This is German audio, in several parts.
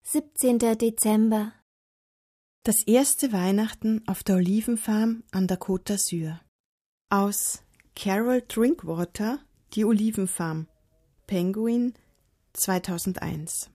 17. Dezember. Das erste Weihnachten auf der Olivenfarm an der Côte d'Azur. Aus Carol Drinkwater, Die Olivenfarm, Penguin, 2001.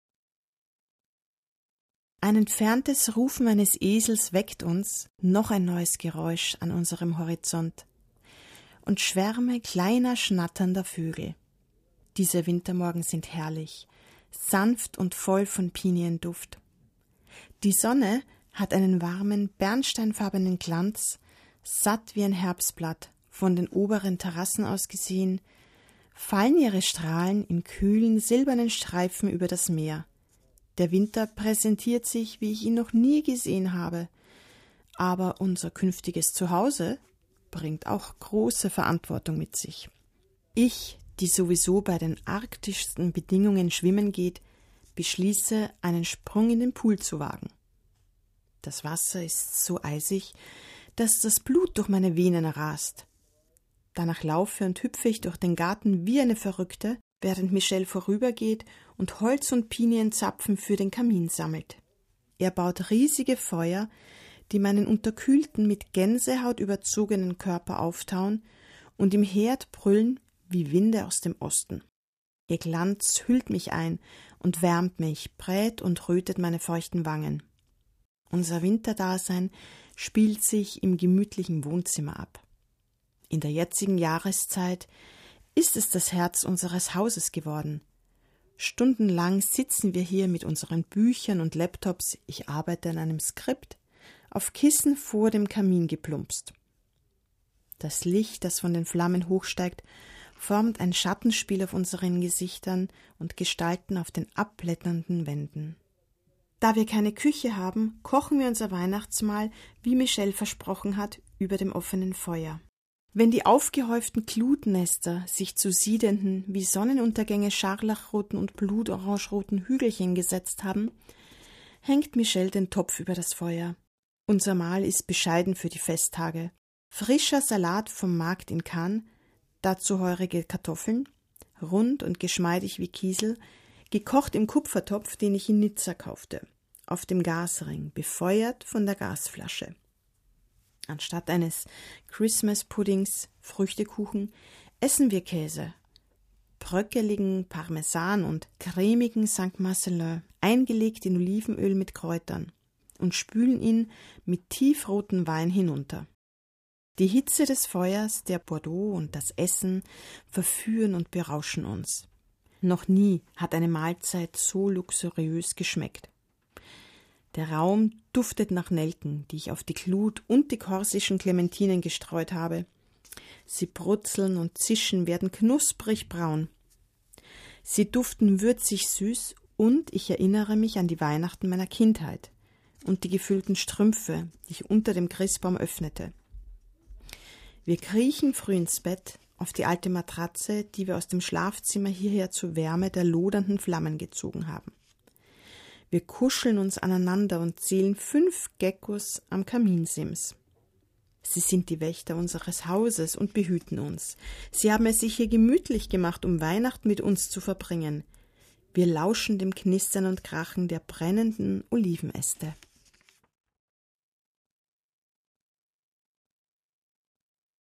Ein entferntes Rufen eines Esels weckt uns, noch ein neues Geräusch an unserem Horizont. Und Schwärme kleiner, schnatternder Vögel. Diese Wintermorgen sind herrlich, sanft und voll von Pinienduft. Die Sonne hat einen warmen, bernsteinfarbenen Glanz, satt wie ein Herbstblatt, von den oberen Terrassen aus gesehen, fallen ihre Strahlen in kühlen, silbernen Streifen über das Meer. Der Winter präsentiert sich, wie ich ihn noch nie gesehen habe, aber unser künftiges Zuhause bringt auch große Verantwortung mit sich. Ich, die sowieso bei den arktischsten Bedingungen schwimmen geht, beschließe, einen Sprung in den Pool zu wagen. Das Wasser ist so eisig, dass das Blut durch meine Venen rast. Danach laufe und hüpfe ich durch den Garten wie eine Verrückte, während Michel vorübergeht und Holz und Pinienzapfen für den Kamin sammelt. Er baut riesige Feuer, die meinen unterkühlten, mit Gänsehaut überzogenen Körper auftauen und im Herd brüllen wie Winde aus dem Osten. Ihr Glanz hüllt mich ein und wärmt mich, brät und rötet meine feuchten Wangen. Unser Winterdasein spielt sich im gemütlichen Wohnzimmer ab. In der jetzigen Jahreszeit ist es das Herz unseres Hauses geworden. Stundenlang sitzen wir hier mit unseren Büchern und Laptops, ich arbeite an einem Skript, auf Kissen vor dem Kamin geplumpst. Das Licht, das von den Flammen hochsteigt, formt ein Schattenspiel auf unseren Gesichtern und Gestalten auf den abblätternden Wänden. Da wir keine Küche haben, kochen wir unser Weihnachtsmahl, wie Michel versprochen hat, über dem offenen Feuer. Wenn die aufgehäuften Glutnester sich zu siedenden, wie Sonnenuntergänge scharlachroten und blutorangeroten Hügelchen gesetzt haben, hängt Michel den Topf über das Feuer. Unser Mahl ist bescheiden für die Festtage. Frischer Salat vom Markt in Cannes, dazu heurige Kartoffeln, rund und geschmeidig wie Kiesel, gekocht im Kupfertopf, den ich in Nizza kaufte, auf dem Gasring, befeuert von der Gasflasche. Anstatt eines Christmas-Puddings, Früchtekuchen, essen wir Käse, bröckeligen Parmesan und cremigen St. Marcellin, eingelegt in Olivenöl mit Kräutern, und spülen ihn mit tiefrotem Wein hinunter. Die Hitze des Feuers, der Bordeaux und das Essen verführen und berauschen uns. Noch nie hat eine Mahlzeit so luxuriös geschmeckt. Der Raum duftet nach Nelken, die ich auf die Glut und die korsischen Clementinen gestreut habe. Sie brutzeln und zischen, werden knusprig braun. Sie duften würzig süß und ich erinnere mich an die Weihnachten meiner Kindheit und die gefüllten Strümpfe, die ich unter dem Christbaum öffnete. Wir kriechen früh ins Bett, auf die alte Matratze, die wir aus dem Schlafzimmer hierher zur Wärme der lodernden Flammen gezogen haben. Wir kuscheln uns aneinander und zählen 5 Geckos am Kaminsims. Sie sind die Wächter unseres Hauses und behüten uns. Sie haben es sich hier gemütlich gemacht, um Weihnachten mit uns zu verbringen. Wir lauschen dem Knistern und Krachen der brennenden Olivenäste.